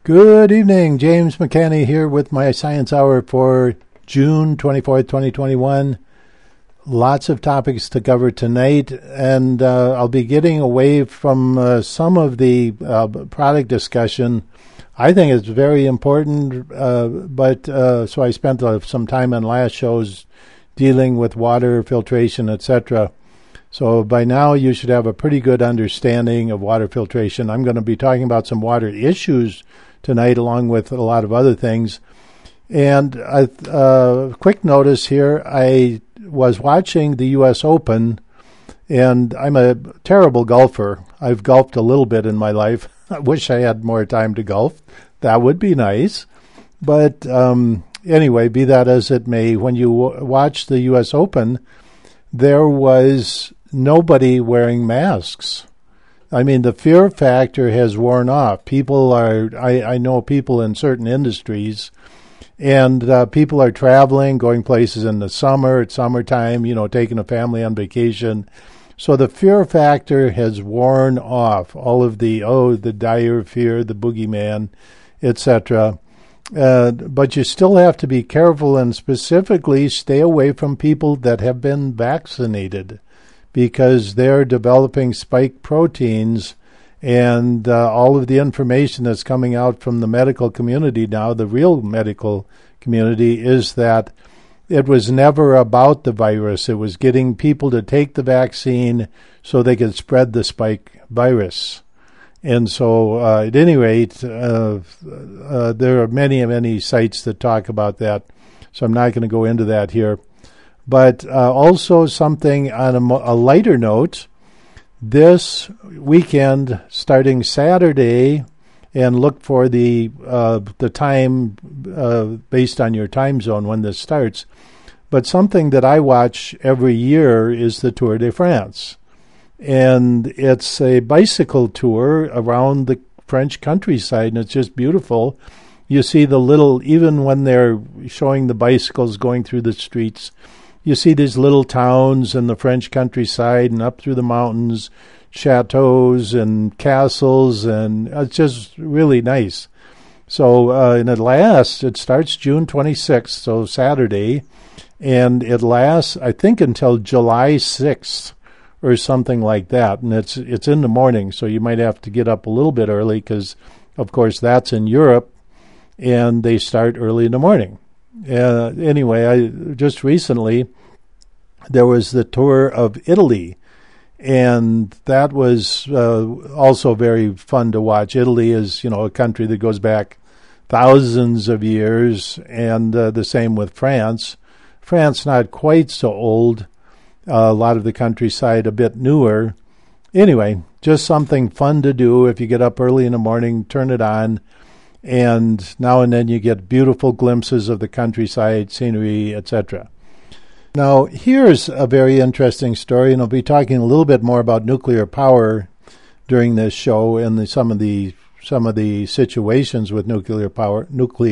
Good evening. James McCanney here with my Science Hour for June 24th, 2021. Lots of topics to cover tonight, and I'll be getting away from some of the product discussion. I think it's very important, but so I spent some time on last shows dealing with water filtration, etc. So by now you should have a pretty good understanding of water filtration. I'm going to be talking about some water issues tonight, along with a lot of other things. And quick notice here, I was watching the U.S. Open, and I'm a terrible golfer. I've golfed a little bit in my life. I wish I had more time to golf. That would be nice. But anyway, be that as it may, when you watch the U.S. Open, there was nobody wearing masks. I mean, the fear factor has worn off. People are, I know people in certain industries, and people are traveling, going places in the summer, it's summertime, taking a family on vacation. So the fear factor has worn off. All of the dire fear, the boogeyman, etc. But you still have to be careful and specifically stay away from people that have been vaccinated, because they're developing spike proteins, and all of the information that's coming out from the medical community now, the real medical community, is that it was never about the virus. It was getting people to take the vaccine so they could spread the spike virus. And so, at any rate, there are many, many sites that talk about that, so I'm not going to go into that here. But also something on a lighter note, this weekend, starting Saturday, and look for the time based on your time zone when this starts. But something that I watch every year is the Tour de France. And it's a bicycle tour around the French countryside, and it's just beautiful. You see the little, even when they're showing the bicycles going through the streets, you see these little towns in the French countryside and up through the mountains, chateaus and castles, and it's just really nice. So, and it starts June 26th, so Saturday, and it lasts, I think, until July 6th or something like that. And it's in the morning, so you might have to get up a little bit early because, of course, that's in Europe, and they start early in the morning. Anyway, just recently, there was the tour of Italy, and that was also very fun to watch. Italy is, a country that goes back thousands of years, and the same with France. France not quite so old. A lot of the countryside a bit newer. Anyway, just something fun to do if you get up early in the morning, turn it on, and now and then you get beautiful glimpses of the countryside, scenery, etc. Now, here's a very interesting story, and I'll be talking a little bit more about nuclear power during this show and some of the situations with nuclear power.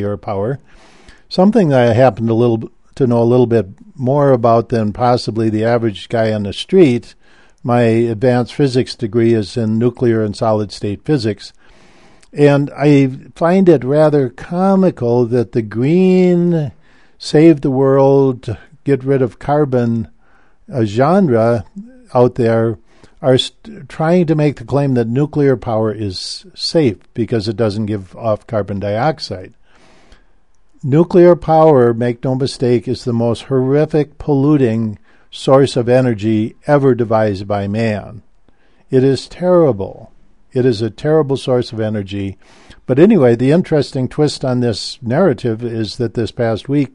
Something that I happen to know a little bit more about than possibly the average guy on the street. My advanced physics degree is in nuclear and solid-state physics. And I find it rather comical that the green save the world, get rid of carbon genre out there are trying to make the claim that nuclear power is safe because it doesn't give off carbon dioxide. Nuclear power, make no mistake, is the most horrific polluting source of energy ever devised by man. It is terrible. It is a terrible source of energy. But anyway, the interesting twist on this narrative is that this past week,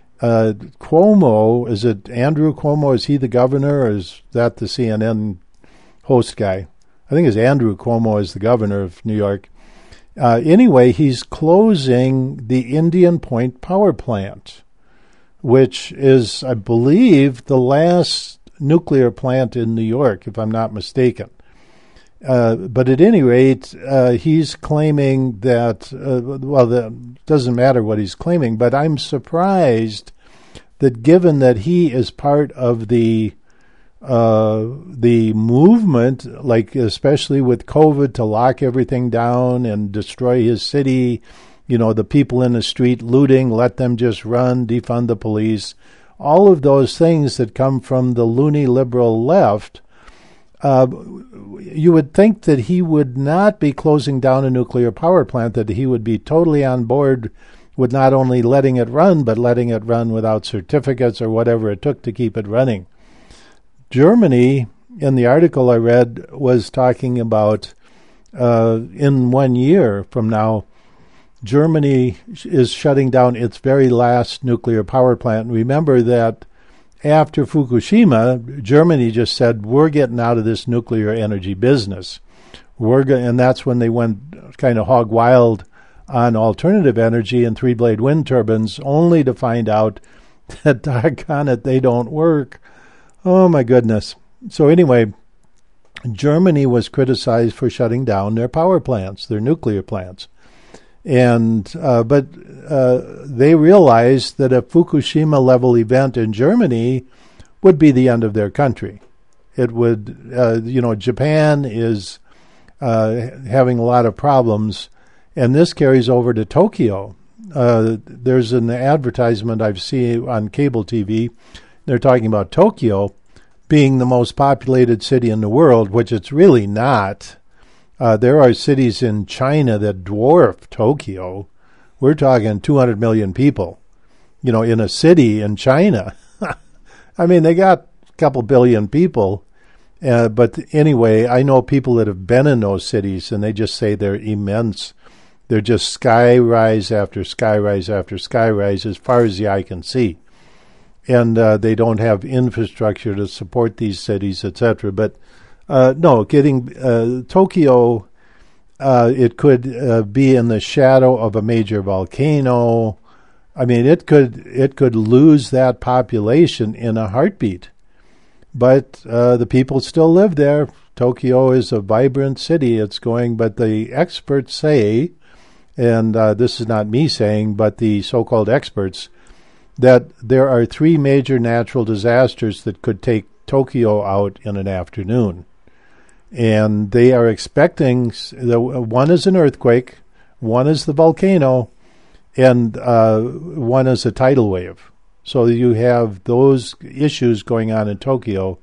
Cuomo, is it Andrew Cuomo? Is he the governor, or is that the CNN host guy? I think it's Andrew Cuomo is the governor of New York. Anyway, he's closing the Indian Point power plant, which is, I believe, the last nuclear plant in New York, if I'm not mistaken. But at any rate, he's claiming that, that doesn't matter what he's claiming, but I'm surprised that given that he is part of the the movement, like especially with COVID, to lock everything down and destroy his city, the people in the street looting, let them just run, defund the police, all of those things that come from the loony liberal left, you would think that he would not be closing down a nuclear power plant, that he would be totally on board with not only letting it run, but letting it run without certificates or whatever it took to keep it running. Germany, in the article I read, was talking about in 1 year from now, Germany is shutting down its very last nuclear power plant. Remember that after Fukushima, Germany just said, we're getting out of this nuclear energy business. And that's when they went kind of hog wild on alternative energy and three-blade wind turbines, only to find out that, doggone it, they don't work. Oh, my goodness. So anyway, Germany was criticized for shutting down their power plants, their nuclear plants. But they realized that a Fukushima-level event in Germany would be the end of their country. It would, Japan is having a lot of problems, and this carries over to Tokyo. There's an advertisement I've seen on cable TV. They're talking about Tokyo being the most populated city in the world, which it's really not. There are cities in China that dwarf Tokyo. We're talking 200 million people, in a city in China. I mean, they got a couple billion people. But anyway, I know people that have been in those cities, and they just say they're immense. They're just sky-rise after sky-rise after sky-rise as far as the eye can see. And they don't have infrastructure to support these cities, etc. But Tokyo, it could be in the shadow of a major volcano. I mean, it could lose that population in a heartbeat. But the people still live there. Tokyo is a vibrant city. But the experts say, and this is not me saying, but the so-called experts, that there are 3 major natural disasters that could take Tokyo out in an afternoon. And they are expecting, one is an earthquake, one is the volcano, and one is a tidal wave. So you have those issues going on in Tokyo.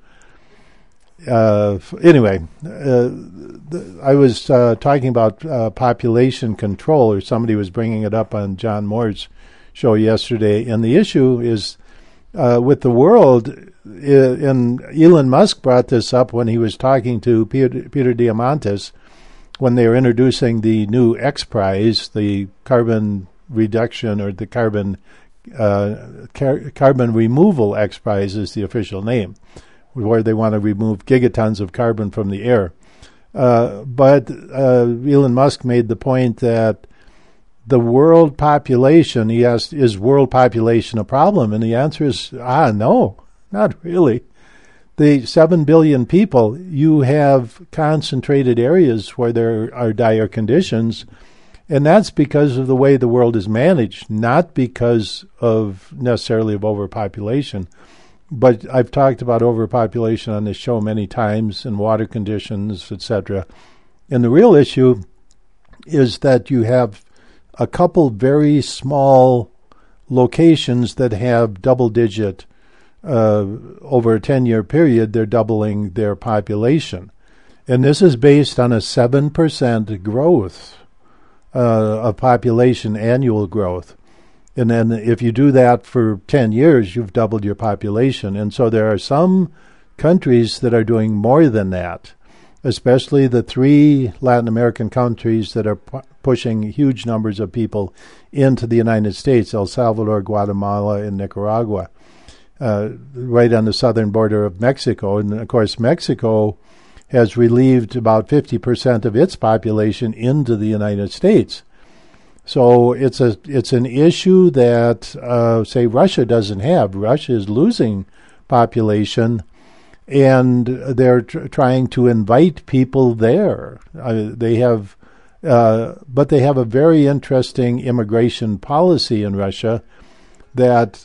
Anyway, I was talking about population control, or somebody was bringing it up on John Moore's show yesterday, and the issue is with the world, and Elon Musk brought this up when he was talking to Peter Diamandis when they were introducing the new X Prize, the carbon reduction or the carbon removal X Prize is the official name, where they want to remove gigatons of carbon from the air. But Elon Musk made the point that the world population, he asked, is world population a problem? And the answer is, no, not really. The 7 billion people, you have concentrated areas where there are dire conditions, and that's because of the way the world is managed, not because of necessarily of overpopulation. But I've talked about overpopulation on this show many times, and water conditions, etc. And the real issue is that you have a couple very small locations that have double-digit, over a 10-year period, they're doubling their population. And this is based on a 7% growth of population, annual growth. And then if you do that for 10 years, you've doubled your population. And so there are some countries that are doing more than that, especially the 3 Latin American countries that are pushing huge numbers of people into the United States, El Salvador, Guatemala, and Nicaragua, right on the southern border of Mexico. And, of course, Mexico has relieved about 50% of its population into the United States. So it's an issue that, say, Russia doesn't have. Russia is losing population, and they're trying to invite people there. But they have a very interesting immigration policy in Russia, that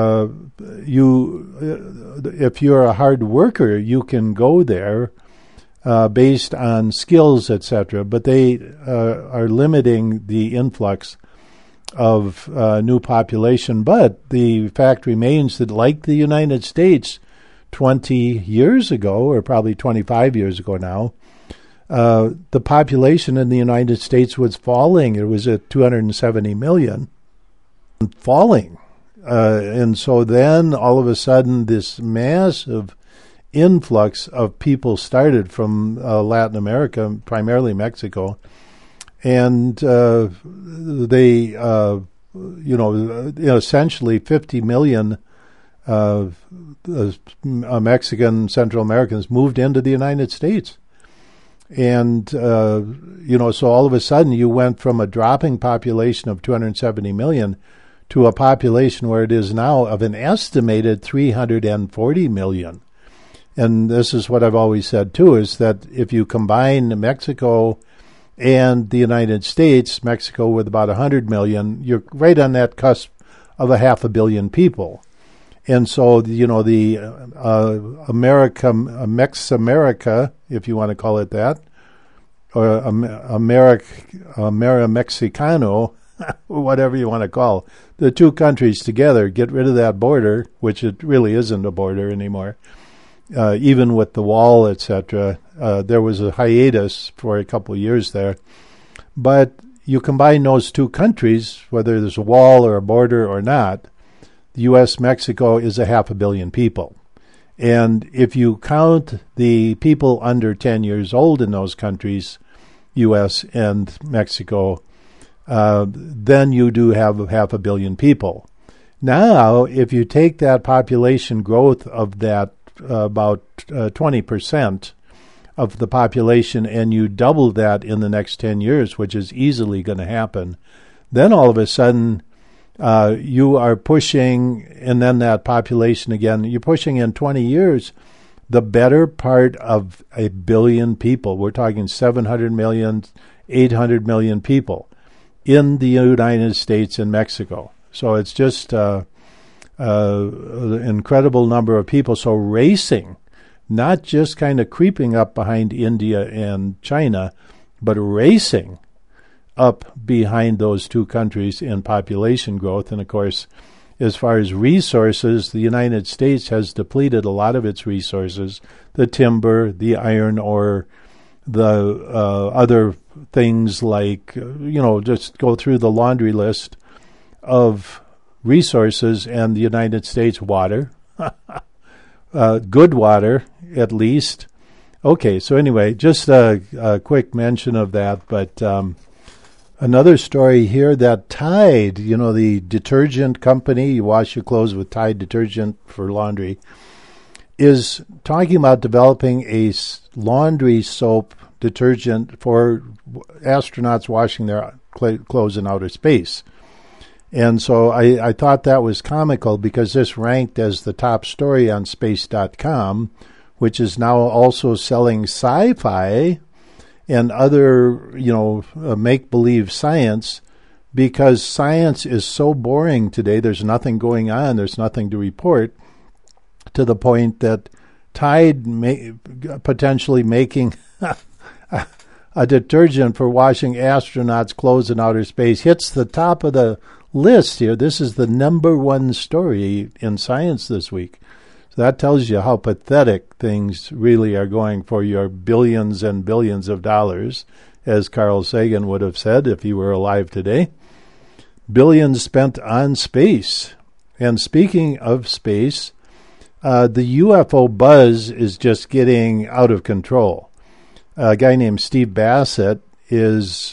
if you're a hard worker, you can go there based on skills, etc. But they are limiting the influx of new population. But the fact remains that, like the United States 20 years ago, or probably 25 years ago now, the population in the United States was falling. It was at 270 million, falling. And so then all of a sudden this massive influx of people started from Latin America, primarily Mexico, and they, essentially 50 million Mexican Central Americans moved into the United States. And, so all of a sudden you went from a dropping population of 270 million to a population where it is now of an estimated 340 million. And this is what I've always said, too, is that if you combine Mexico and the United States, Mexico with about 100 million, you're right on that cusp of a 500 million people. And so, the Mex-America, if you want to call it that, or Mexicano, whatever you want to call the two countries together, get rid of that border, which it really isn't a border anymore. Even with the wall, etc., there was a hiatus for a couple of years there. But you combine those two countries, whether there's a wall or a border or not, the U.S. Mexico is a 500 million people. And if you count the people under 10 years old in those countries, U.S. and Mexico, then you do have 500 million people. Now, if you take that population growth of that about 20% of the population and you double that in the next 10 years, which is easily going to happen, then all of a sudden you are pushing, and then that population again, you're pushing in 20 years the better part of 1 billion people. We're talking 700 million, 800 million people in the United States and Mexico. So it's just an incredible number of people. So racing, not just kind of creeping up behind India and China, but racing up behind those two countries in population growth. And, of course, as far as resources, the United States has depleted a lot of its resources, the timber, the iron ore, the other things like, just go through the laundry list of resources, and the United States water, good water at least. Okay, so anyway, just a quick mention of that, but another story here that Tide, the detergent company, you wash your clothes with Tide detergent for laundry, is talking about developing a laundry soap detergent for astronauts washing their clothes in outer space. And so I thought that was comical because this ranked as the top story on space.com, which is now also selling sci-fi and other, make-believe science, because science is so boring today. There's nothing going on. There's nothing to report, to the point that Tide potentially making a detergent for washing astronauts' clothes in outer space hits the top of the list here. This is the number one story in science this week. So that tells you how pathetic things really are going for your billions and billions of dollars, as Carl Sagan would have said if he were alive today. Billions spent on space. And speaking of space, the UFO buzz is just getting out of control. A guy named Steve Bassett is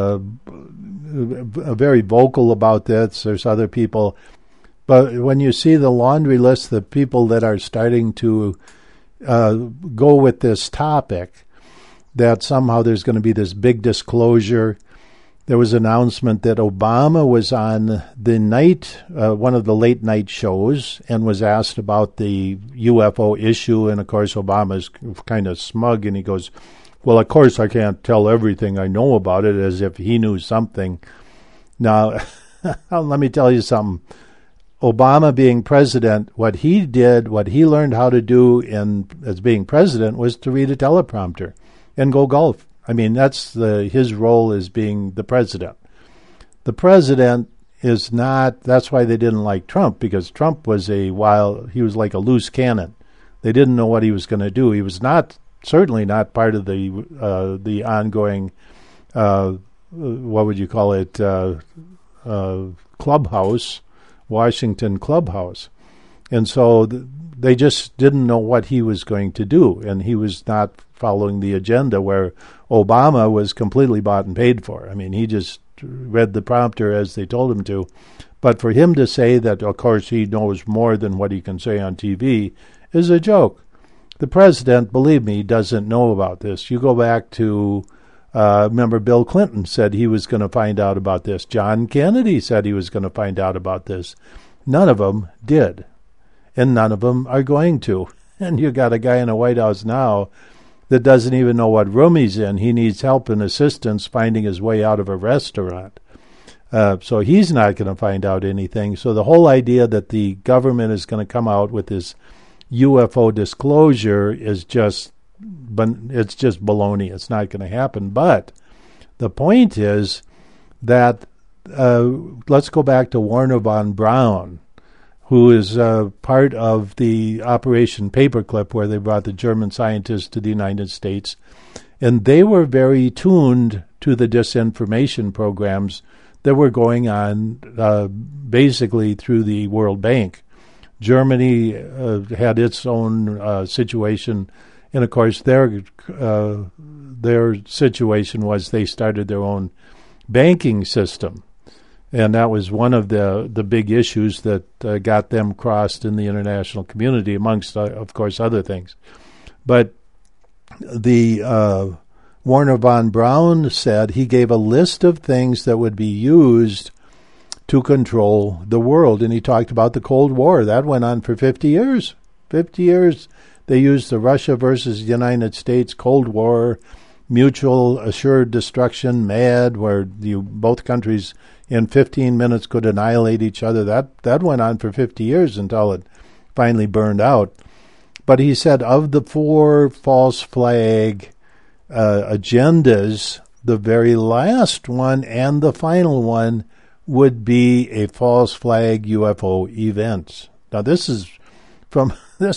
very vocal about this. There's other people. But when you see the laundry list, the people that are starting to go with this topic, that somehow there's going to be this big disclosure. There was an announcement that Obama was on the night, one of the late night shows, and was asked about the UFO issue. And, of course, Obama's kind of smug, and he goes, well, of course I can't tell everything I know about it, as if he knew something. Now, let me tell you something. Obama being president, what he learned how to do as being president was to read a teleprompter and go golf. I mean, that's his role as being the president. The president is not, that's why they didn't like Trump, because Trump was he was like a loose cannon. They didn't know what he was going to do. He was certainly not part of the ongoing, what would you call it, clubhouse, Washington clubhouse. And so they just didn't know what he was going to do, and he was not following the agenda where Obama was completely bought and paid for. I mean, he just read the prompter as they told him to. But for him to say that, of course, he knows more than what he can say on TV is a joke. The president, believe me, doesn't know about this. You go back to, remember Bill Clinton said he was going to find out about this. John Kennedy said he was going to find out about this. None of them did, and none of them are going to. And you got a guy in the White House now that doesn't even know what room he's in. He needs help and assistance finding his way out of a restaurant. So he's not going to find out anything. So the whole idea that the government is going to come out with this UFO disclosure is it's just baloney. It's not going to happen. But the point is that let's go back to Wernher von Braun, who is part of the Operation Paperclip, where they brought the German scientists to the United States. And they were very tuned to the disinformation programs that were going on basically through the World Bank. Germany had its own situation, and of course their situation was they started their own banking system. And that was one of the big issues that got them crossed in the international community, amongst, of course, other things. But the Wernher von Braun said he gave a list of things that would be used to control the world. And he talked about the Cold War. That went on for 50 years. 50 years they used the Russia versus the United States Cold War, mutual assured destruction, MAD, where both countries in 15 minutes could annihilate each other. That went on for 50 years until it finally burned out. But he said of the 4 false flag agendas, the very last one and the final one would be a false flag UFO event. Now this is from the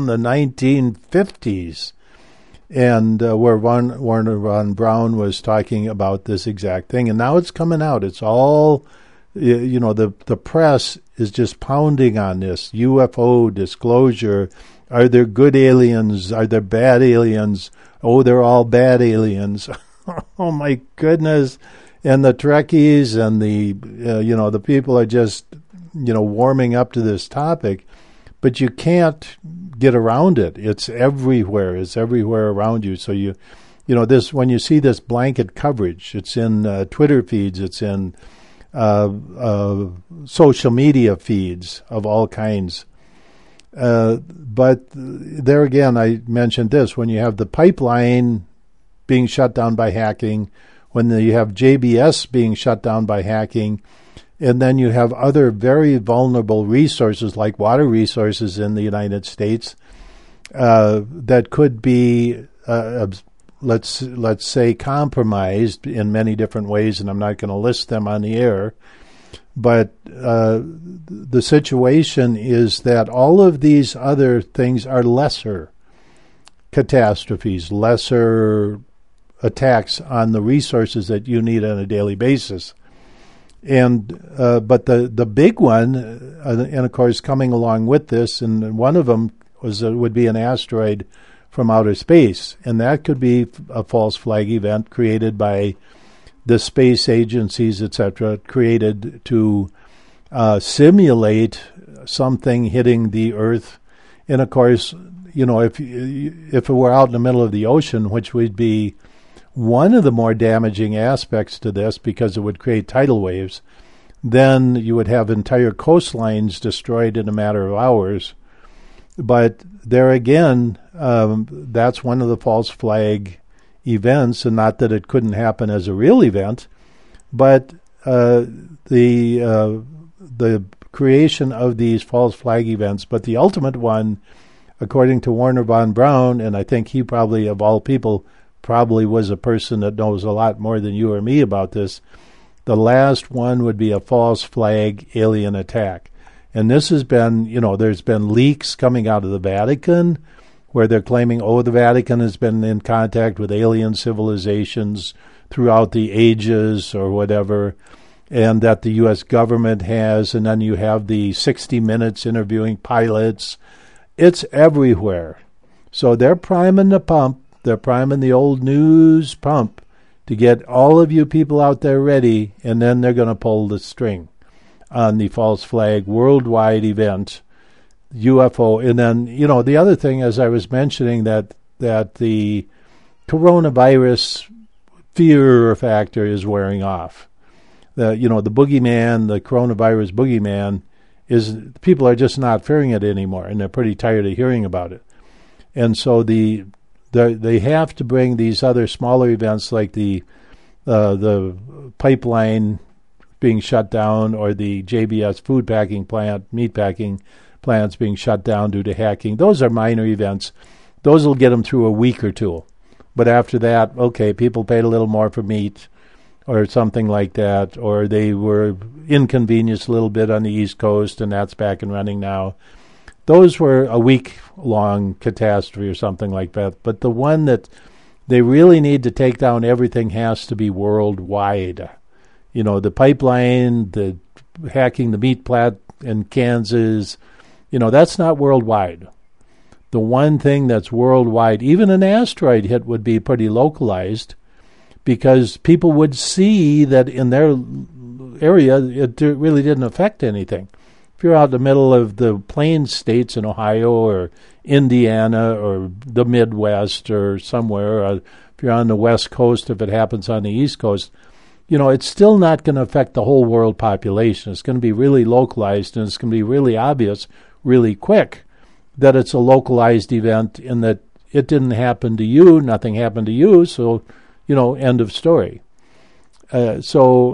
1950s, and where Wernher von Braun was talking about this exact thing, and now it's coming out. It's all, the press is just pounding on this UFO disclosure. Are there good aliens? Are there bad aliens? Oh, they're all bad aliens. Oh my goodness. And the Trekkies and the people are just, warming up to this topic, but you can't get around it. It's everywhere. It's everywhere around you. So this, when you see this blanket coverage, it's in Twitter feeds, it's in social media feeds of all kinds. But there again, I mentioned this, when you have the pipeline being shut down by hacking, when you have JBS being shut down by hacking, and then you have other very vulnerable resources like water resources in the United States that could be, let's say, compromised in many different ways, and I'm not going to list them on the air. But the situation is that all of these other things are lesser catastrophes, lesser attacks on the resources that you need on a daily basis. And but the big one, and of course coming along with this, and one of them would be an asteroid from outer space, and that could be a false flag event created by the space agencies, etc., created to simulate something hitting the Earth. And of course, if it were out in the middle of the ocean, which would be one of the more damaging aspects to this, because it would create tidal waves, then you would have entire coastlines destroyed in a matter of hours. But there again, that's one of the false flag events, and not that it couldn't happen as a real event, but the creation of these false flag events. But the ultimate one, according to Warner von Braun, and I think he probably, of all people, probably was a person that knows a lot more than you or me about this, the last one would be a false flag alien attack. And this has been, there's been leaks coming out of the Vatican where they're claiming, the Vatican has been in contact with alien civilizations throughout the ages or whatever, and that the U.S. government has, and then you have the 60 Minutes interviewing pilots. It's everywhere. So they're priming the pump. They're priming the old news pump to get all of you people out there ready, and then they're going to pull the string on the false flag worldwide event, UFO. And then, the other thing, as I was mentioning, that the coronavirus fear factor is wearing off. The boogeyman, the coronavirus boogeyman, people are just not fearing it anymore, and they're pretty tired of hearing about it. And so they have to bring these other smaller events like the pipeline being shut down, or the JBS food packing plant, meat packing plants being shut down due to hacking. Those are minor events. Those will get them through a week or two. But after that, okay, people paid a little more for meat or something like that, or they were inconvenienced a little bit on the East Coast, and that's back and running now. Those were a week-long catastrophe or something like that. But the one that they really need to take down everything has to be worldwide. The pipeline, the hacking the meat plant in Kansas, that's not worldwide. The one thing that's worldwide, even an asteroid hit would be pretty localized, because people would see that in their area it really didn't affect anything. If you're out in the middle of the plains states in Ohio or Indiana or the Midwest or somewhere, or if you're on the West Coast, if it happens on the East Coast, it's still not going to affect the whole world population. It's going to be really localized, and it's going to be really obvious really quick that it's a localized event, in that it didn't happen to you, nothing happened to you, so, end of story. But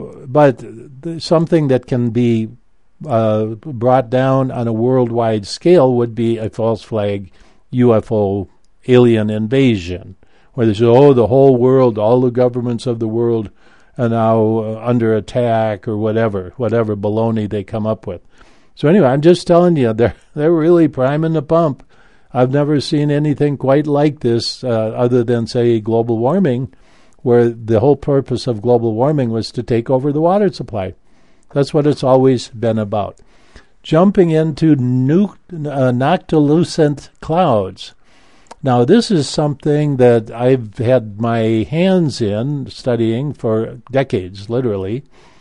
something that can be brought down on a worldwide scale would be a false flag UFO alien invasion, where they say, the whole world, all the governments of the world are now under attack, or whatever baloney they come up with. So anyway, I'm just telling you, they're really priming the pump. I've never seen anything quite like this, other than, say, global warming, where the whole purpose of global warming was to take over the water supply. That's what it's always been about. Jumping into noctilucent clouds. Now, this is something that I've had my hands in studying for decades, literally.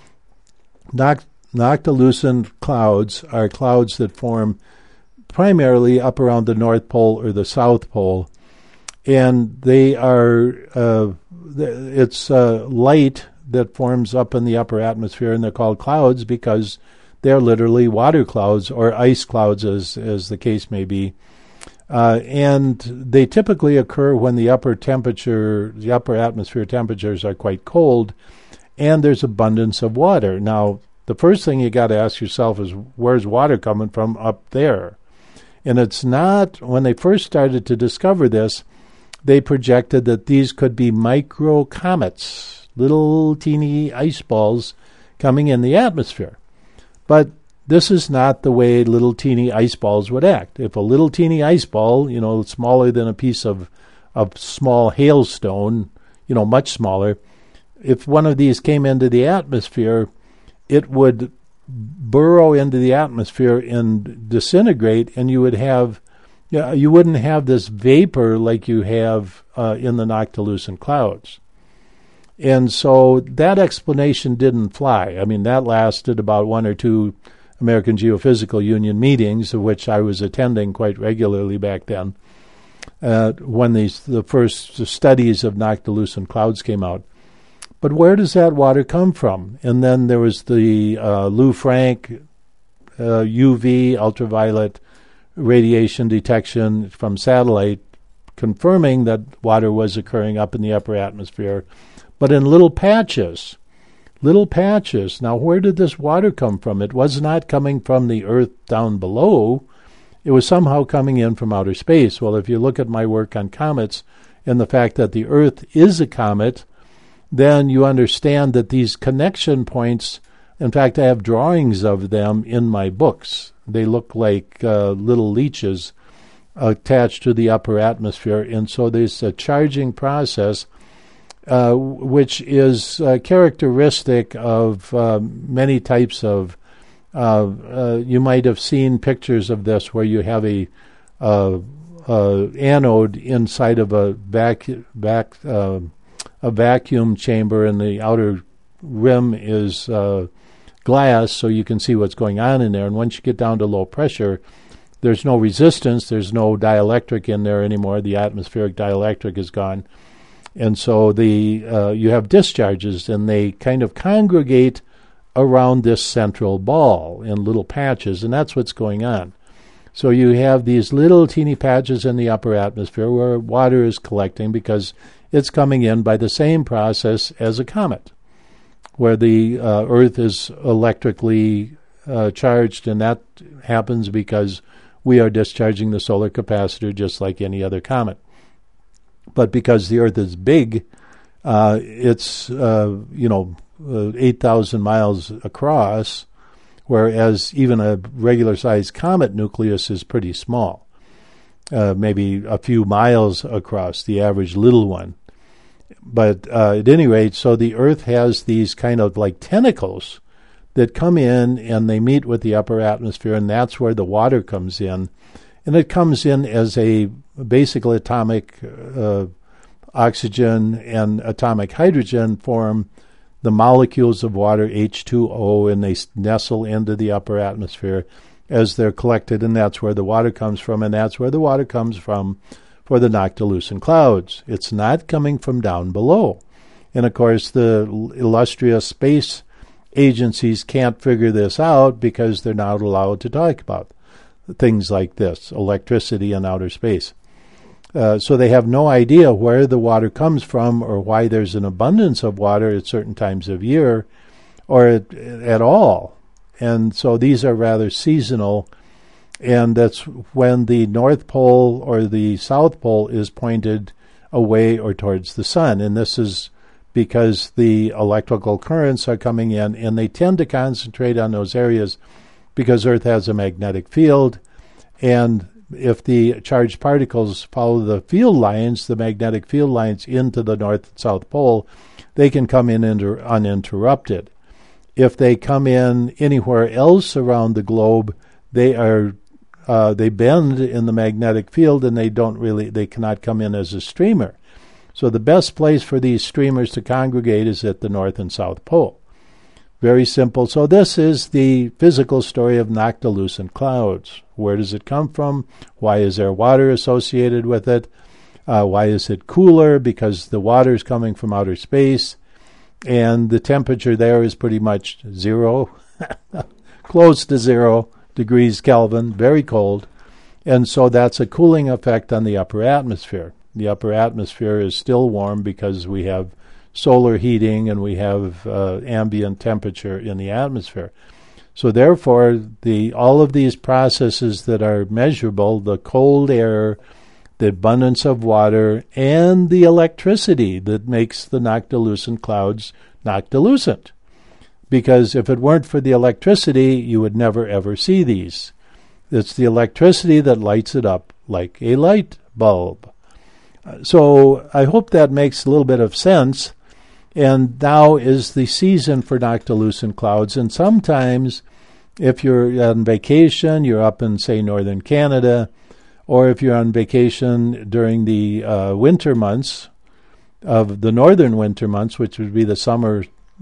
Noctilucent clouds are clouds that form primarily up around the North Pole or the South Pole, and they are it's light that forms up in the upper atmosphere, and they're called clouds because they're literally water clouds or ice clouds, as the case may be. And they typically occur when the upper atmosphere temperatures are quite cold, and there's abundance of water. Now, the first thing you got to ask yourself is, where's water coming from up there? And it's not, when they first started to discover this, they projected that these could be microcomets, little teeny ice balls coming in the atmosphere. But this is not the way little teeny ice balls would act. If a little teeny ice ball, smaller than a piece of small hailstone, much smaller, if one of these came into the atmosphere, it would burrow into the atmosphere and disintegrate, and you wouldn't have this vapor like you have in the noctilucent clouds. And so that explanation didn't fly. I mean, that lasted about one or two American Geophysical Union meetings, of which I was attending quite regularly back then, when the first studies of noctilucent clouds came out. But where does that water come from? And then there was the Lou Frank UV, ultraviolet radiation detection from satellite, confirming that water was occurring up in the upper atmosphere, but in little patches. little patches. Now, where did this water come from? It was not coming from the Earth down below. It was somehow coming in from outer space. Well, if you look at my work on comets and the fact that the Earth is a comet, then you understand that these connection points, in fact, I have drawings of them in my books. They look like little leeches attached to the upper atmosphere, and so there's a charging process which is characteristic of many types of you might have seen pictures of this where you have a anode inside of a vacuum chamber, and the outer rim is glass, so you can see what's going on in there. And once you get down to low pressure, there's no resistance, there's no dielectric in there anymore. The atmospheric dielectric is gone. And so you have discharges, and they kind of congregate around this central ball in little patches, and that's what's going on. So you have these little teeny patches in the upper atmosphere where water is collecting because it's coming in by the same process as a comet, where the Earth is electrically charged, and that happens because we are discharging the solar capacitor just like any other comet. But because the Earth is big, it's 8,000 miles across, whereas even a regular-sized comet nucleus is pretty small, maybe a few miles across, the average little one. But at any rate, so the Earth has these kind of like tentacles that come in and they meet with the upper atmosphere, and that's where the water comes in. And it comes in as a basic atomic oxygen and atomic hydrogen form the molecules of water, H2O, and they nestle into the upper atmosphere as they're collected, and that's where the water comes from, and that's where the water comes from for the noctilucent clouds. It's not coming from down below. And, of course, the illustrious space agencies can't figure this out because they're not allowed to talk about things like this, electricity in outer space. So they have no idea where the water comes from or why there's an abundance of water at certain times of year or at all. And so these are rather seasonal, and that's when the North Pole or the South Pole is pointed away or towards the sun. And this is because the electrical currents are coming in, and they tend to concentrate on those areas because Earth has a magnetic field, and if the charged particles follow the field lines, the magnetic field lines into the North and South Pole, they can come in uninterrupted. If they come in anywhere else around the globe, they bend in the magnetic field, and they cannot come in as a streamer. So the best place for these streamers to congregate is at the North and South Pole. Very simple. So this is the physical story of noctilucent clouds. Where does it come from? Why is there water associated with it? Why is it cooler? Because the water is coming from outer space, and the temperature there is pretty much zero, close to 0 degrees Kelvin, very cold. And so that's a cooling effect on the upper atmosphere. The upper atmosphere is still warm because we have solar heating and we have ambient temperature in the atmosphere. So therefore, all of these processes that are measurable, the cold air, the abundance of water, and the electricity that makes the noctilucent clouds noctilucent. Because if it weren't for the electricity, you would never ever see these. It's the electricity that lights it up like a light bulb. So I hope that makes a little bit of sense. And now is the season for noctilucent clouds. And sometimes, if you're on vacation, you're up in, say, northern Canada, or if you're on vacation during the winter months of the northern winter months, which would be the summer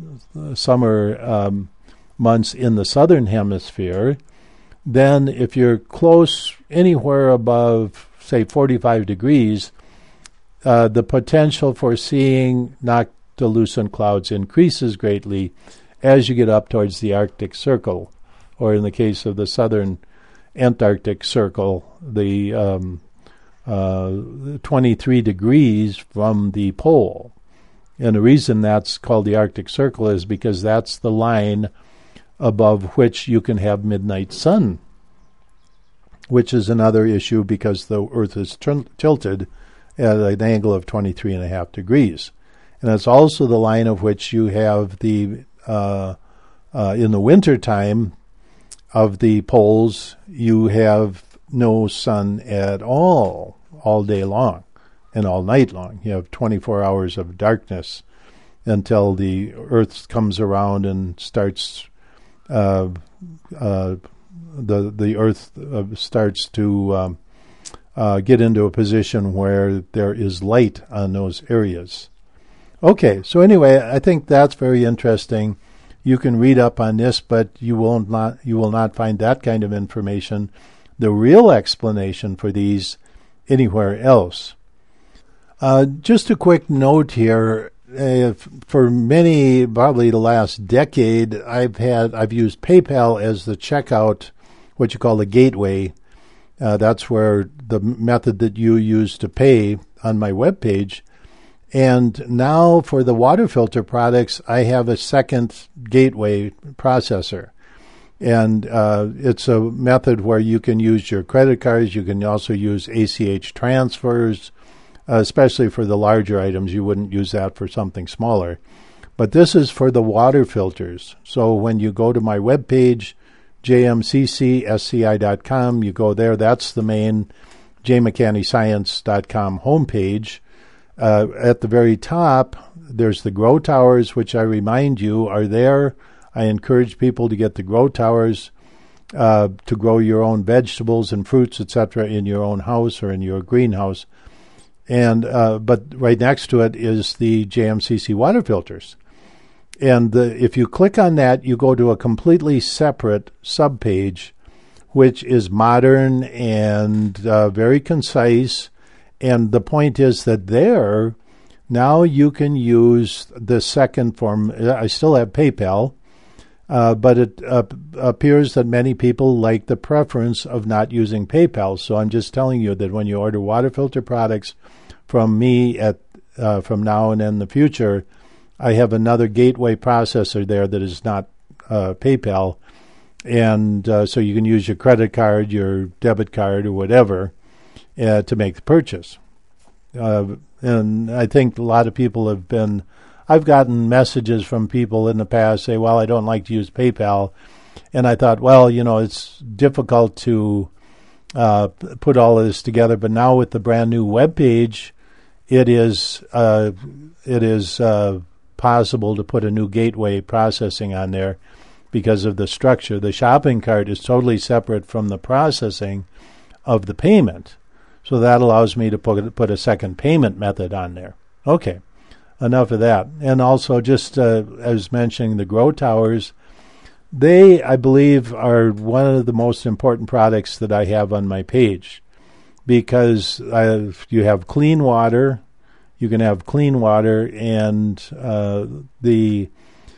months in the southern hemisphere, then if you're close anywhere above, say, 45 degrees, the potential for seeing noctilucent clouds increases greatly as you get up towards the Arctic Circle, or in the case of the southern Antarctic Circle, the 23 degrees from the pole. And the reason that's called the Arctic Circle is because that's the line above which you can have midnight sun, which is another issue because the Earth is tilted at an angle of 23.5 degrees. And it's also the line of which you have the, in the wintertime of the poles, you have no sun at all day long and all night long. You have 24 hours of darkness until the Earth comes around and starts, the Earth starts to get into a position where there is light on those areas. Okay, so anyway, I think that's very interesting. You can read up on this, but you will not find that kind of information, the real explanation for these, anywhere else. Just a quick note here. For many, probably the last decade, I've used PayPal as the checkout, what you call the gateway. That's where the method that you use to pay on my webpage. And now for the water filter products, I have a second gateway processor. And it's a method where you can use your credit cards. You can also use ACH transfers, especially for the larger items. You wouldn't use that for something smaller. But this is for the water filters. So when you go to my webpage, jmccsci.com, you go there. That's the main jmcannyscience.com homepage. At the very top, there's the Grow Towers, which I remind you are there. I encourage people to get the Grow Towers to grow your own vegetables and fruits, etc., in your own house or in your greenhouse. And but right next to it is the JMCC water filters. And if you click on that, you go to a completely separate subpage, which is modern and very concise. And the point is that there, now you can use the second form. I still have PayPal, but it appears that many people like the preference of not using PayPal. So I'm just telling you that when you order water filter products from me from now and in the future, I have another gateway processor there that is not PayPal. And so you can use your credit card, your debit card, or whatever to make the purchase. And I think a lot of people I've gotten messages from people in the past say, well, I don't like to use PayPal. And I thought, well, it's difficult to put all of this together. But now with the brand new web page, it is possible to put a new gateway processing on there because of the structure. The shopping cart is totally separate from the processing of the payment. So that allows me to put a second payment method on there. Okay, enough of that. And also, just as mentioning the Grow Towers, they, I believe, are one of the most important products that I have on my page because you have clean water. You can have clean water, and the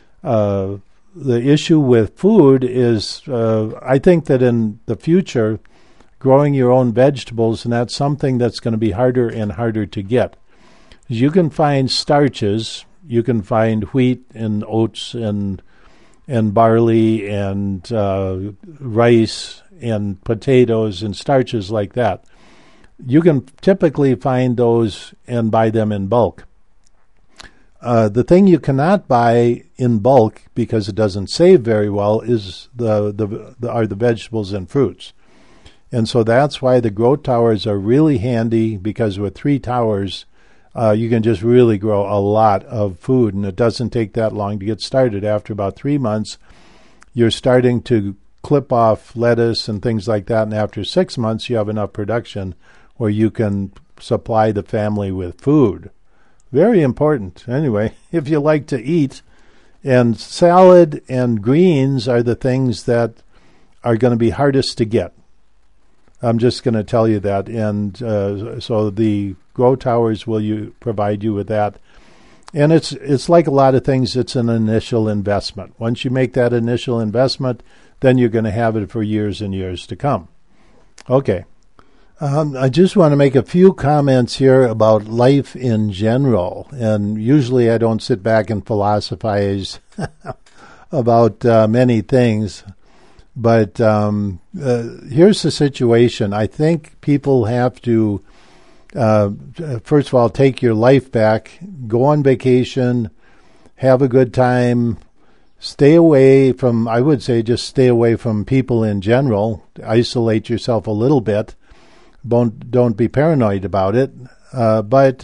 issue with food is I think that in the future, growing your own vegetables, and that's something that's going to be harder and harder to get. You can find starches, you can find wheat and oats and barley and rice and potatoes and starches like that. You can typically find those and buy them in bulk. The thing you cannot buy in bulk because it doesn't save very well is are the vegetables and fruits. And so that's why the Grow Towers are really handy, because with 3 towers, you can just really grow a lot of food, and it doesn't take that long to get started. After about 3 months, you're starting to clip off lettuce and things like that, and after 6 months, you have enough production where you can supply the family with food. Very important. Anyway, if you like to eat, and salad and greens are the things that are going to be hardest to get. I'm just going to tell you that. And so the Grow Towers will provide you with that. And it's like a lot of things, it's an initial investment. Once you make that initial investment, then you're going to have it for years and years to come. Okay. I just want to make a few comments here about life in general. And usually I don't sit back and philosophize about many things. But here's the situation. I think people have to, first of all, take your life back, go on vacation, have a good time, stay away from, I would say, just stay away from people in general. Isolate yourself a little bit. Don't be paranoid about it. But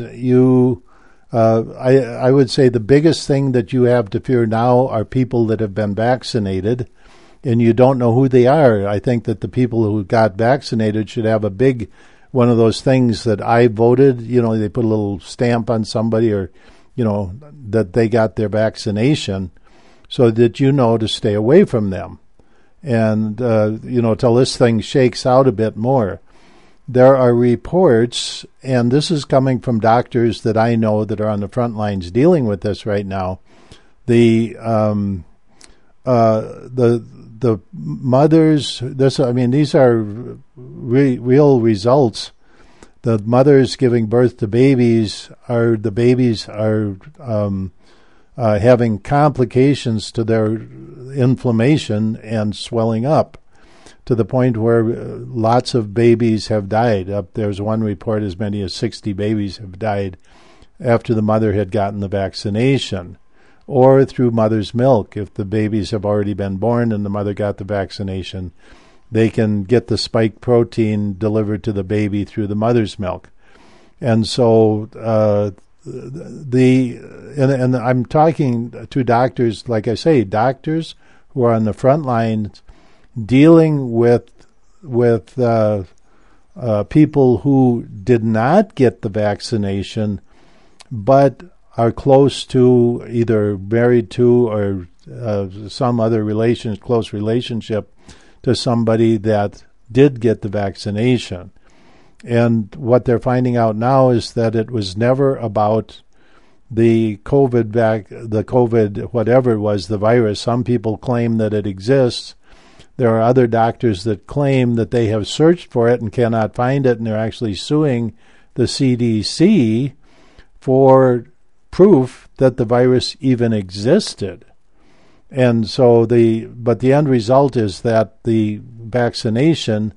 I would say the biggest thing that you have to fear now are people that have been vaccinated, and you don't know who they are. I think that the people who got vaccinated should have a big one of those things that I voted. They put a little stamp on somebody, or that they got their vaccination, so that to stay away from them, and till this thing shakes out a bit more. There are reports, and this is coming from doctors that I know that are on the front lines dealing with this right now. The mothers. These are real results. The mothers giving birth to babies are having complications to their inflammation and swelling up, to the point where lots of babies have died. There's one report as many as 60 babies have died after the mother had gotten the vaccination, or through mother's milk. If the babies have already been born and the mother got the vaccination, they can get the spike protein delivered to the baby through the mother's milk. And so and I'm talking to doctors, like I say, doctors who are on the front lines dealing with people who did not get the vaccination, but are close to, either married to, or some other close relationship to somebody that did get the vaccination. And what they're finding out now is that it was never about the COVID, whatever it was, the virus. Some people claim that it exists. There are other doctors that claim that they have searched for it and cannot find it, and they're actually suing the CDC for proof that the virus even existed. And so but the end result is that the vaccination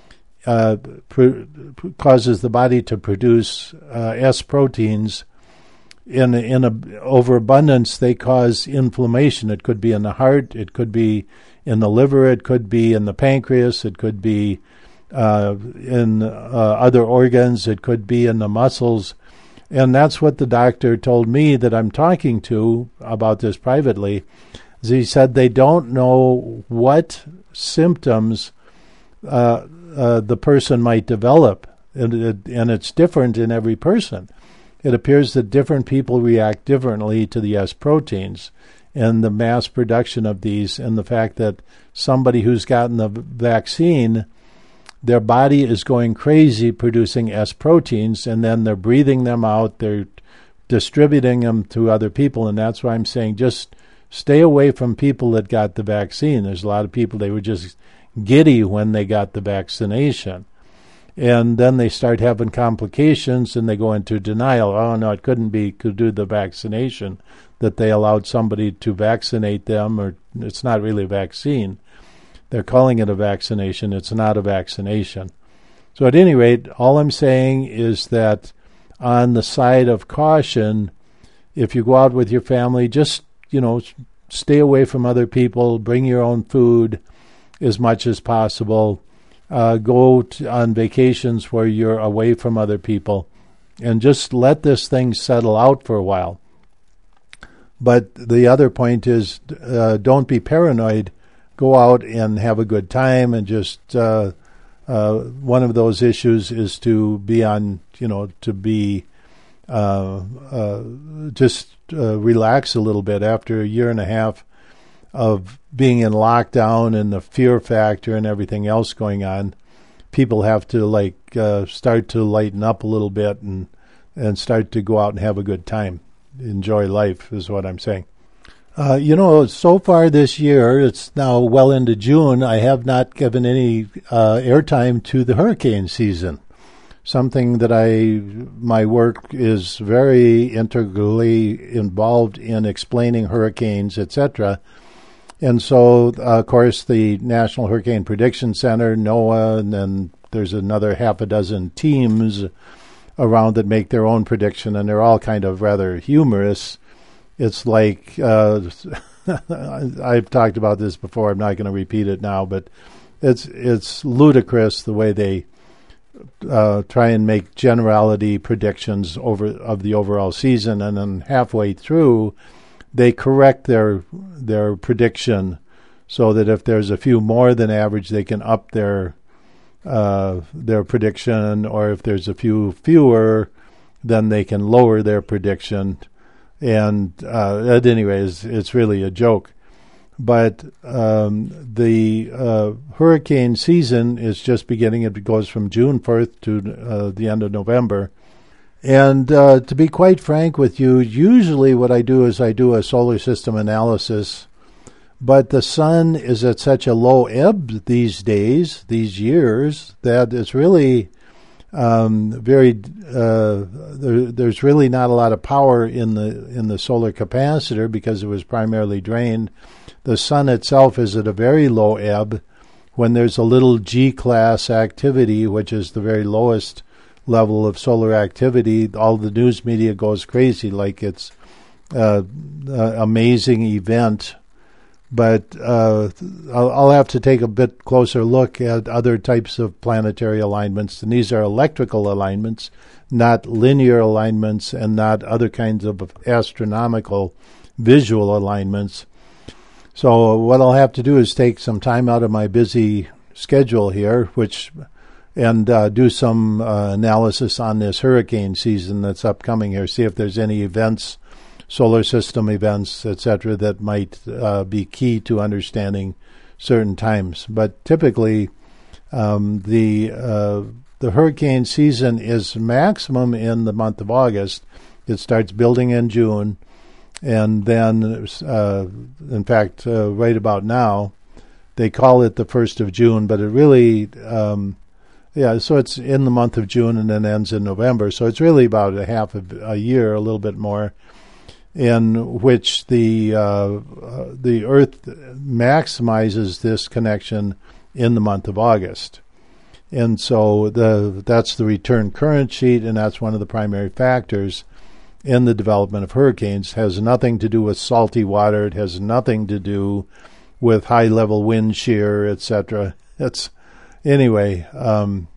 causes the body to produce S proteins. In a overabundance, they cause inflammation. It could be in the heart, it could be in the liver, it could be in the pancreas, it could be in other organs, it could be in the muscles. And that's what the doctor told me that I'm talking to about this privately. He said they don't know what symptoms the person might develop, and it's different in every person. It appears that different people react differently to the S proteins and the mass production of these, and the fact that somebody who's gotten the vaccine, their body is going crazy producing S proteins, and then they're breathing them out, they're distributing them to other people, and that's why I'm saying just stay away from people that got the vaccine. There's a lot of people, they were just giddy when they got the vaccination. And then they start having complications, and they go into denial. Oh, no, it couldn't be could do the vaccination, that they allowed somebody to vaccinate them, or it's not really a vaccine. They're calling it a vaccination. It's not a vaccination. So at any rate, all I'm saying is that on the side of caution, if you go out with your family, just, stay away from other people, bring your own food as much as possible. Go on vacations where you're away from other people, and just let this thing settle out for a while. But the other point is, don't be paranoid. Go out and have a good time, and just one of those issues is to be on, relax a little bit after a year and a half of being in lockdown and the fear factor and everything else going on. People have to start to lighten up a little bit and start to go out and have a good time. Enjoy life is what I'm saying. So far this year, it's now well into June, I have not given any airtime to the hurricane season. something that my work is very integrally involved in explaining hurricanes, etc. And so, of course, the National Hurricane Prediction Center, NOAA, and then there's another half a dozen teams around that make their own prediction, and they're all kind of rather humorous. It's like, I've talked about this before, I'm not going to repeat it now, but it's ludicrous the way they try and make generality predictions of the overall season, and then halfway through, they correct their prediction so that if there's a few more than average, they can up their prediction, or if there's a few fewer, then they can lower their prediction. And at any rate, it's really a joke. But the hurricane season is just beginning. It goes from June 1st to the end of November. And to be quite frank with you, usually what I do is I do a solar system analysis, but the sun is at such a low ebb these days, these years, that it's really there's really not a lot of power in the solar capacitor because it was primarily drained. The sun itself is at a very low ebb. When there's a little G-class activity, which is the very lowest level of solar activity, all the news media goes crazy like it's an amazing event. But I'll have to take a bit closer look at other types of planetary alignments, and these are electrical alignments, not linear alignments, and not other kinds of astronomical visual alignments. So what I'll have to do is take some time out of my busy schedule here, and do some analysis on this hurricane season that's upcoming here, see if there's any events, solar system events, etc., that might be key to understanding certain times. But typically, the hurricane season is maximum in the month of August. It starts building in June, and then, in fact, right about now, they call it the 1st of June, but it really, so it's in the month of June and then ends in November. So it's really about a half of a year, a little bit more, in which the Earth maximizes this connection in the month of August. And so that's the return current sheet, and that's one of the primary factors in the development of hurricanes. It has nothing to do with salty water. It has nothing to do with high-level wind shear, etc. Anyway. I'll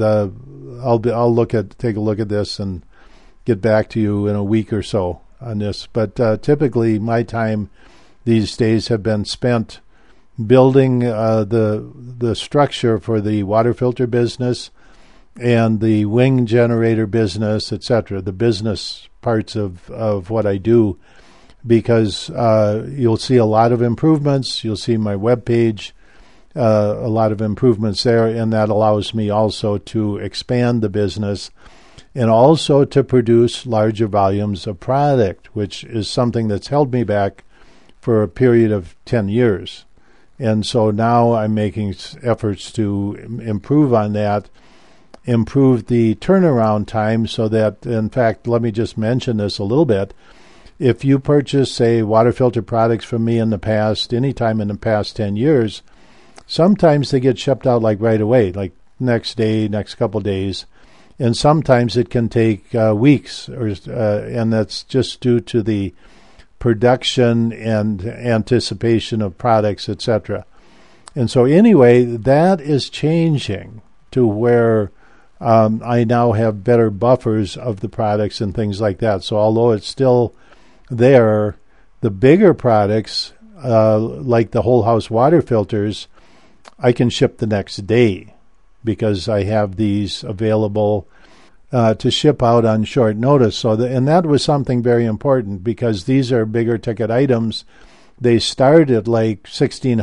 take a look at this and get back to you in a week or so on this. But typically, my time these days have been spent building the structure for the water filter business and the wing generator business, etc. The business parts of what I do, because you'll see a lot of improvements. You'll see my webpage, a lot of improvements there, and that allows me also to expand the business and also to produce larger volumes of product, which is something that's held me back for a period of 10 years. And so now I'm making efforts to improve on that, improve the turnaround time so that, in fact, let me just mention this a little bit. If you purchase, say, water filter products from me in the past, any time in the past 10 years, sometimes they get shipped out like right away, like next day, next couple of days. And sometimes it can take weeks, and that's just due to the production and anticipation of products, etc. And so anyway, that is changing to where I now have better buffers of the products and things like that. So although it's still there, the bigger products, like the whole house water filters, I can ship the next day because I have these available to ship out on short notice. And that was something very important because these are bigger ticket items. They start at like $1,600,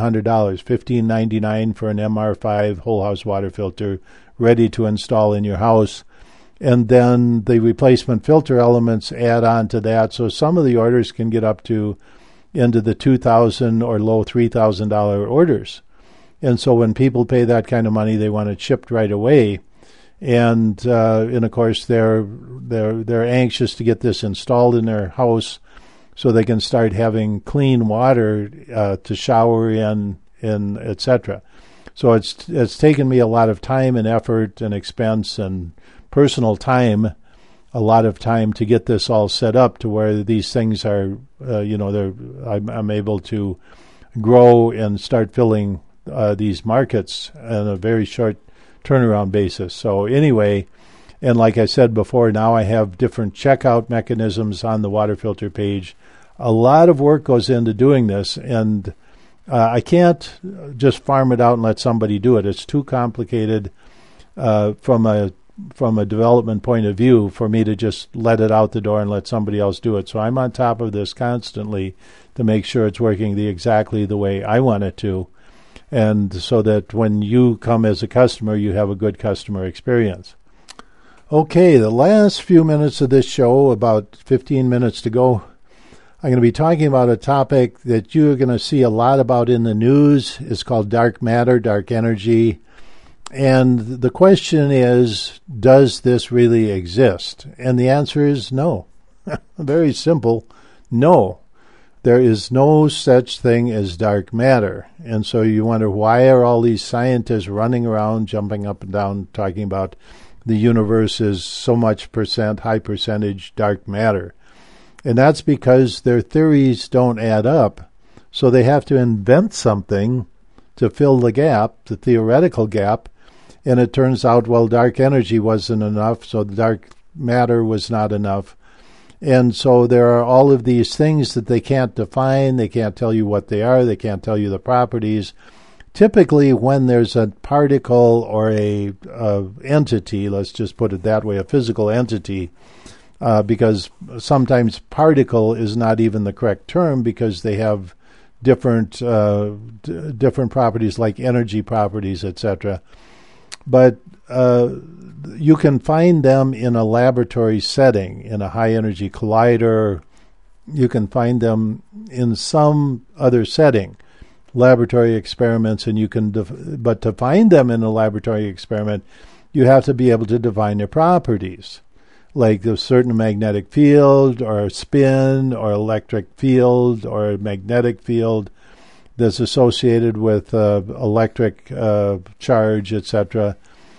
$1,599 for an MR5 whole house water filter ready to install in your house. And then the replacement filter elements add on to that. So some of the orders can get up to into the $2,000 or low $3,000 orders. And so when people pay that kind of money, they want it shipped right away. and of course they're anxious to get this installed in their house so they can start having clean water to shower in etc. So it's taken me a lot of time and effort and expense and personal time, a lot of time to get this all set up to where these things are, I'm able to grow and start filling these markets on a very short turnaround basis. So anyway, and like I said before, now I have different checkout mechanisms on the water filter page. A lot of work goes into doing this, and I can't just farm it out and let somebody do it. It's too complicated from a development point of view for me to just let it out the door and let somebody else do it. So I'm on top of this constantly to make sure it's working exactly the way I want it to, and so that when you come as a customer, you have a good customer experience. Okay, the last few minutes of this show, about 15 minutes to go, I'm going to be talking about a topic that you're going to see a lot about in the news. It's called dark matter, dark energy. And the question is, does this really exist? And the answer is no. Very simple, no. There is no such thing as dark matter. And so you wonder, why are all these scientists running around, jumping up and down, talking about the universe is so much percent, high percentage dark matter? And that's because their theories don't add up. So they have to invent something to fill the gap, the theoretical gap. And it turns out, well, dark energy wasn't enough, so the dark matter was not enough. And so there are all of these things that they can't define. They can't tell you what they are. They can't tell you the properties. Typically, when there's a particle or a entity, let's just put it that way, a physical entity, because sometimes particle is not even the correct term because they have different properties like energy properties, etc. But you can find them in a laboratory setting, in a high-energy collider. You can find them in some other setting, laboratory experiments, and you can. But to find them in a laboratory experiment, you have to be able to define their properties, like a certain magnetic field, or spin, or electric field, or magnetic field that's associated with electric charge, etc.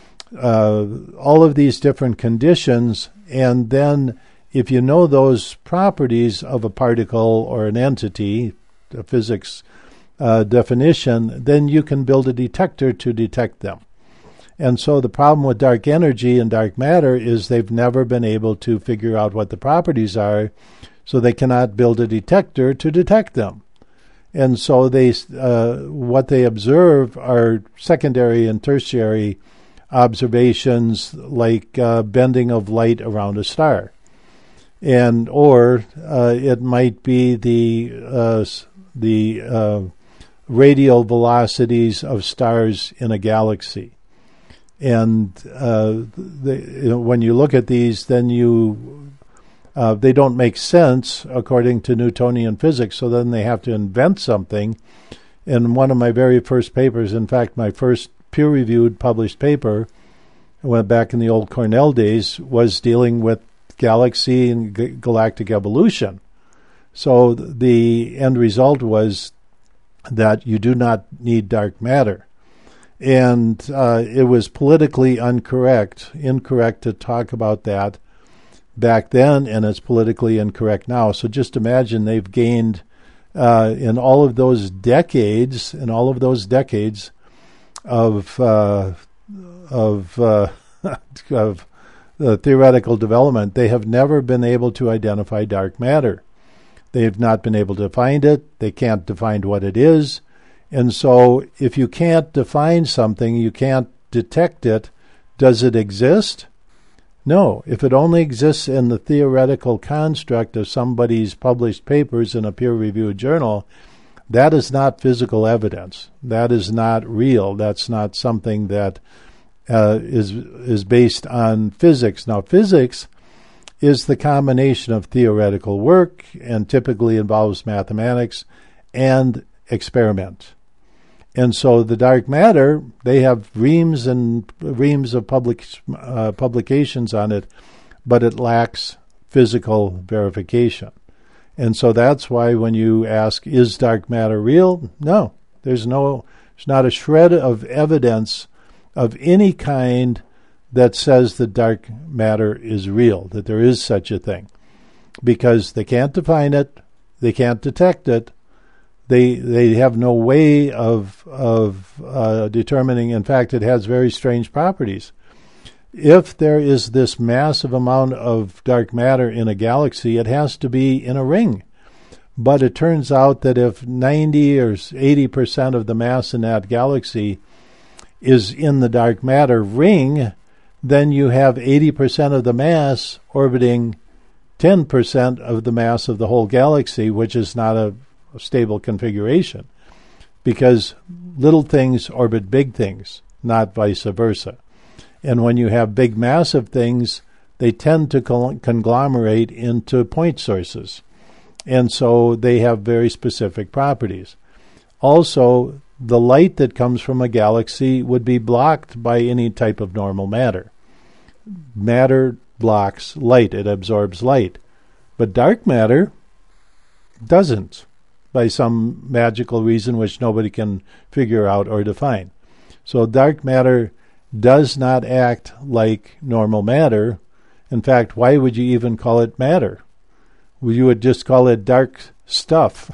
All of these different conditions, and then if you know those properties of a particle or an entity, a physics definition, then you can build a detector to detect them. And so the problem with dark energy and dark matter is they've never been able to figure out what the properties are, so they cannot build a detector to detect them. And so what they observe are secondary and tertiary observations, like bending of light around a star, or it might be the radial velocities of stars in a galaxy. And when you look at these, then they don't make sense according to Newtonian physics, so then they have to invent something. In one of my very first papers, in fact, my first peer-reviewed published paper, went back in the old Cornell days, was dealing with galaxy and galactic evolution. So the end result was that you do not need dark matter. And it was politically incorrect to talk about that back then, and it's politically incorrect now. So just imagine they've gained in all of those decades of theoretical development, they have never been able to identify dark matter. They have not been able to find it. They can't define what it is. And so if you can't define something, you can't detect it. Does it exist? No. If it only exists in the theoretical construct of somebody's published papers in a peer-reviewed journal, that is not physical evidence. That is not real. That's not something that is based on physics. Now, physics is the combination of theoretical work and typically involves mathematics and experiment. And so the dark matter, they have reams and reams of publications on it, but it lacks physical verification. And so that's why when you ask, is dark matter real? No, there's not a shred of evidence of any kind that says that dark matter is real, that there is such a thing. Because they can't define it, they can't detect it, they have no way of determining. In fact, it has very strange properties. If there is this massive amount of dark matter in a galaxy, it has to be in a ring. But it turns out that if 90 or 80% of the mass in that galaxy is in the dark matter ring, then you have 80% of the mass orbiting 10% of the mass of the whole galaxy, which is not a stable configuration, because little things orbit big things, not vice versa. And when you have big massive things, they tend to conglomerate into point sources. And so they have very specific properties. Also, the light that comes from a galaxy would be blocked by any type of normal matter. Matter blocks light, it absorbs light. But dark matter doesn't, by some magical reason which nobody can figure out or define. So dark matter does not act like normal matter. In fact, why would you even call it matter? You would just call it dark stuff.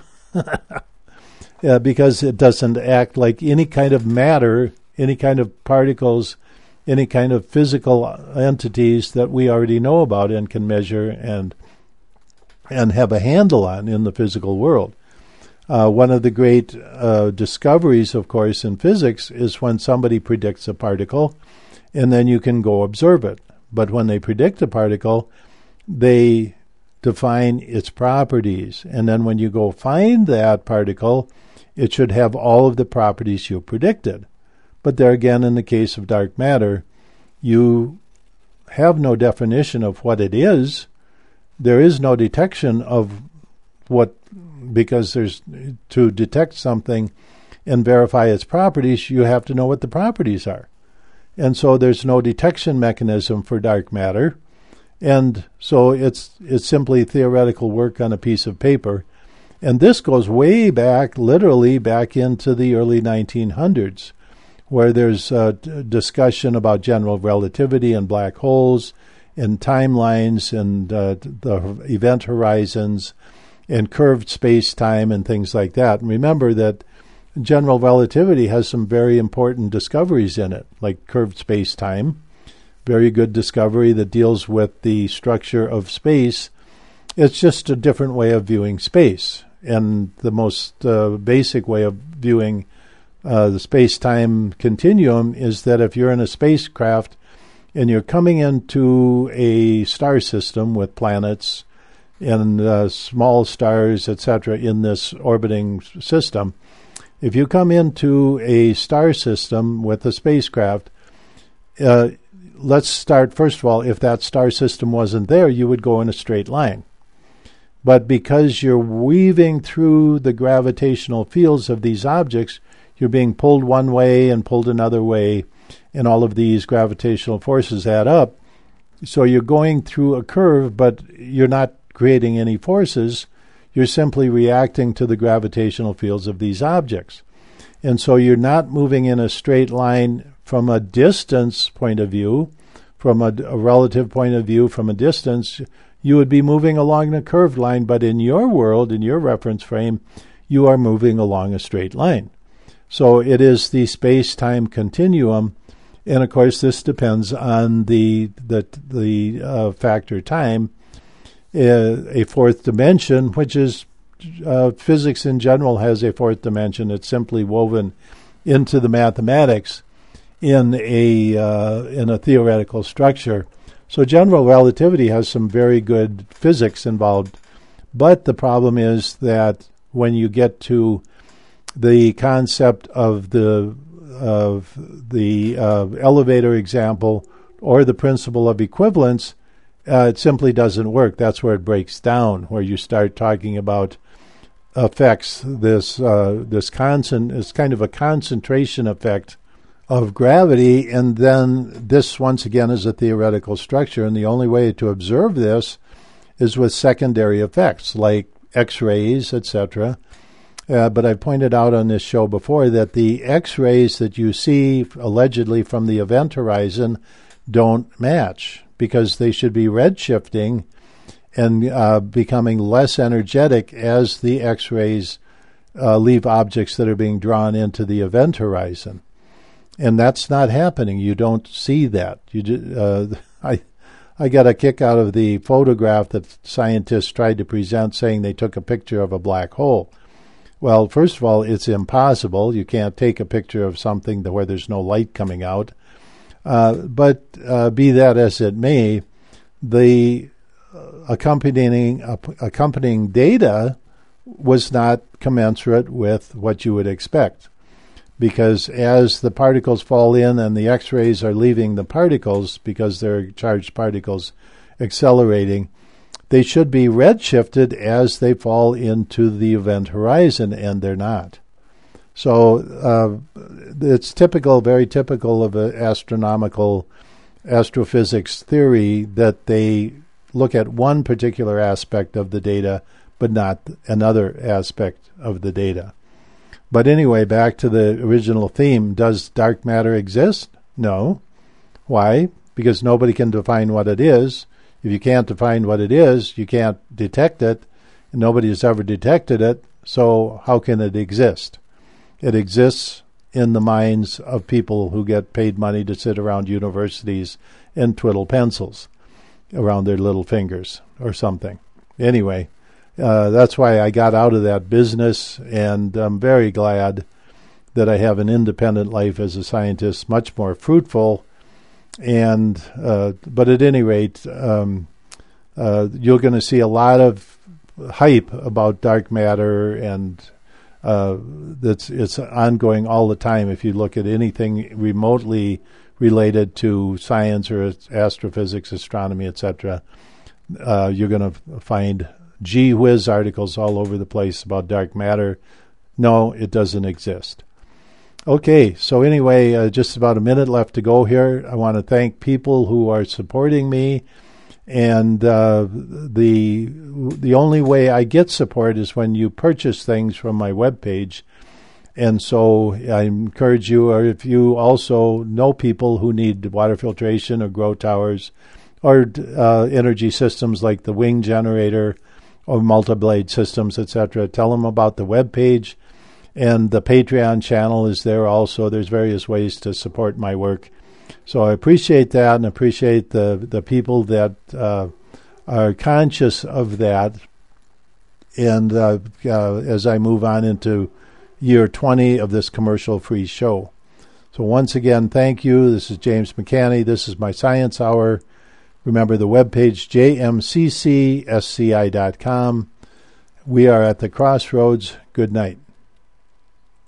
Because it doesn't act like any kind of matter, any kind of particles, any kind of physical entities that we already know about and can measure and have a handle on in the physical world. One of the great discoveries, of course, in physics is when somebody predicts a particle, and then you can go observe it. But when they predict a particle, they define its properties. And then when you go find that particle, it should have all of the properties you predicted. But there again, in the case of dark matter, you have no definition of what it is. There is no detection of what, because to detect something and verify its properties, you have to know what the properties are. And so there's no detection mechanism for dark matter. And so it's simply theoretical work on a piece of paper. And this goes way back, literally back into the early 1900s, where there's a discussion about general relativity and black holes and timelines and the event horizons and curved space-time and things like that. And remember that general relativity has some very important discoveries in it, like curved space-time, very good discovery that deals with the structure of space. It's just a different way of viewing space. And the most basic way of viewing the space-time continuum is that if you're in a spacecraft and you're coming into a star system with planets and small stars, etc., in this orbiting system, if you come into a star system with a spacecraft, let's start, first of all, if that star system wasn't there, you would go in a straight line. But because you're weaving through the gravitational fields of these objects, you're being pulled one way and pulled another way, and all of these gravitational forces add up. So you're going through a curve, but you're not creating any forces. You're simply reacting to the gravitational fields of these objects. And so you're not moving in a straight line from a distance point of view, from a relative point of view, from a distance. You would be moving along a curved line, but in your world, in your reference frame, you are moving along a straight line. So it is the space-time continuum, and of course this depends on the factor time, a fourth dimension, which is physics in general has a fourth dimension. It's simply woven into the mathematics in a theoretical structure. So general relativity has some very good physics involved, but the problem is that when you get to the concept of the elevator example or the principle of equivalence, it simply doesn't work. That's where it breaks down, where you start talking about affects this this kind of a concentration effect of gravity, and then this once again is a theoretical structure, and the only way to observe this is with secondary effects like X-rays, etc. But I've pointed out on this show before that the X-rays that you see allegedly from the event horizon don't match, because they should be redshifting and becoming less energetic as the X-rays leave objects that are being drawn into the event horizon. And that's not happening. You don't see that. I got a kick out of the photograph that scientists tried to present, saying they took a picture of a black hole. Well, first of all, it's impossible. You can't take a picture of something where there's no light coming out. But be that as it may, the accompanying data was not commensurate with what you would expect. Because as the particles fall in and the X-rays are leaving the particles, because they're charged particles accelerating, they should be redshifted as they fall into the event horizon, and they're not. So it's typical, very typical of an astrophysics theory that they look at one particular aspect of the data, but not another aspect of the data. But anyway, back to the original theme. Does dark matter exist? No. Why? Because nobody can define what it is. If you can't define what it is, you can't detect it. And nobody has ever detected it, so how can it exist? It exists in the minds of people who get paid money to sit around universities and twiddle pencils around their little fingers or something. Anyway, that's why I got out of that business, and I'm very glad that I have an independent life as a scientist, much more fruitful. And but at any rate, you're going to see a lot of hype about dark matter, and it's ongoing all the time. If you look at anything remotely related to science or astrophysics, astronomy, etc., you're going to find gee whiz articles all over the place about dark matter. No, it doesn't exist. Okay, so anyway, just about a minute left to go here. I want to thank people who are supporting me, and the only way I get support is when you purchase things from my webpage. And so I encourage you, or if you also know people who need water filtration or grow towers or energy systems like the wing generator or multi-blade systems, etc., tell them about the webpage. And the Patreon channel is there also. There's various ways to support my work. So I appreciate that, and appreciate the people that are conscious of that. And as I move on into year 20 of this commercial-free show. So once again, thank you. This is James McCanney. This is my Science Hour. Remember the webpage, jmccsci.com. We are at the crossroads. Good night.